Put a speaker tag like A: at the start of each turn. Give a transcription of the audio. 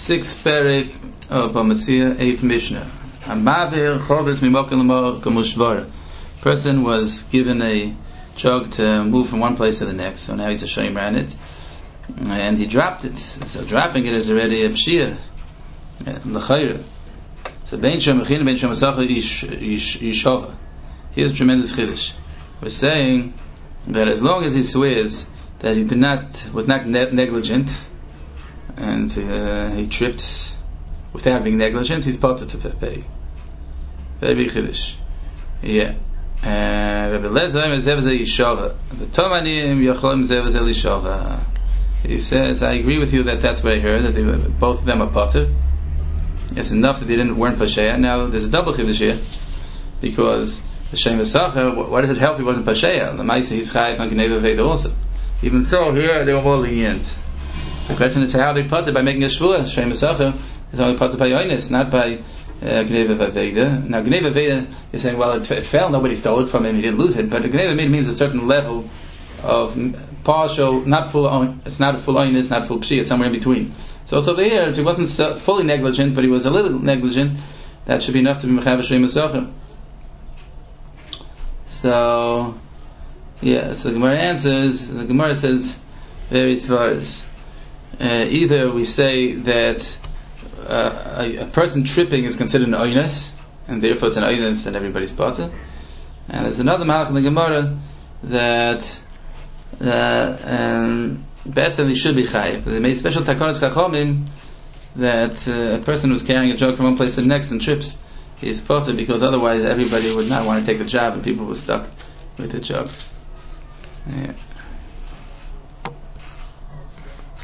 A: sixth perek of Bamasiya, 8th Mishnah. Person was given a jug to move from one place to the next, so now he's a shame ran it, and he dropped it. So dropping it is already a pshia, l'chayra. So bein shem mechin, bein shem asacha yishova. Here's tremendous chiddush. We're saying that as long as he swears that he was not negligent, and he tripped without being negligent, he's potter to pay. Very chiddush. Yeah. Rabbi Lezer is zevzeh yishova. The Tomanim yocholim zevzeh lishova. He says, I agree with you that that's what I heard, that both of them are potter. It's enough that they weren't pasheya. Now there's a double chiddush here, because the Shem V'Sacher, what does it help if he wasn't pasheya? The Maisa he's chayiv on Gneva Veda also. Even so, here they were all lenient. The question is how they potter by making a shvua. Shem V'Sacher is only potter by yonis, not by Gneva Veda. Now Gneva Veda is saying, well, it fell, nobody stole it from him, he didn't lose it. But Gneva Veda means a certain level of partial, not full. It's not a full oin, it's not full pshi, it's somewhere in between. So also there, if he wasn't fully negligent, but he was a little negligent, that should be enough to be mechaber Shem V'Sacher. So, yeah, so the Gemara answers, the Gemara says various svaras. Either we say that a person tripping is considered an oinus, and therefore it's an oinus that everybody's potter. And there's another malach in the Gemara that better he should be chayiv. They made special takonos chachomim that a person who's carrying a jug from one place to the next and trips, he's potter, because otherwise everybody would not want to take the job and people were stuck with the jug. Yeah.